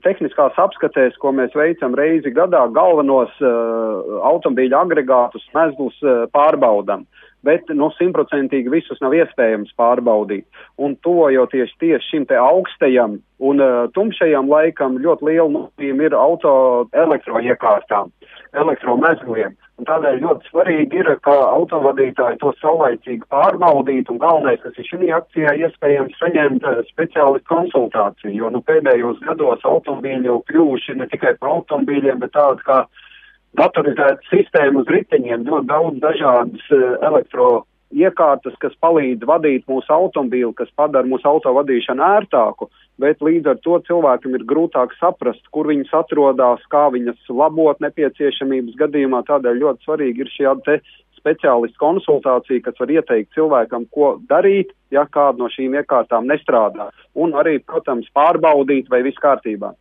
tehniskās apskatēs, ko mēs veicam reizi gadā, galvenos automobīļa agregātus, mezglus pārbaudam. Bet, 100% visus nav iespējams pārbaudīt. Un tuvojoties tieši šim te augstajam un tumšajam laikam, ļoti liela nozīme ir auto elektroiekārtām, elektromezgliem. Un tādēļ ļoti svarīgi ir, ka autovadītāji to saulaicīgi pārbaudīt, un galvenais, kas ir šī akcijā, iespējams saņemt speciālistu konsultāciju, jo pēdējos gados automobīļi jau kļuvuši ne tikai par automobīļiem, bet tādi kā datorizēta sistēma uz riteņiem, ļoti daudz dažādas elektroiekārtas, kas palīdz vadīt mūsu automobīlu, kas padara mūsu autovadīšanu ērtāku, bet līdz ar to cilvēkam ir grūtāk saprast, kur viņas atrodas, kā viņas labot nepieciešamības gadījumā. Tādēļ ļoti svarīgi ir šī speciālistu konsultācija, kas var ieteikt cilvēkam, ko darīt, ja kāda no šīm iekārtām nestrādā. Un arī, protams, pārbaudīt, vai viss kārtībā.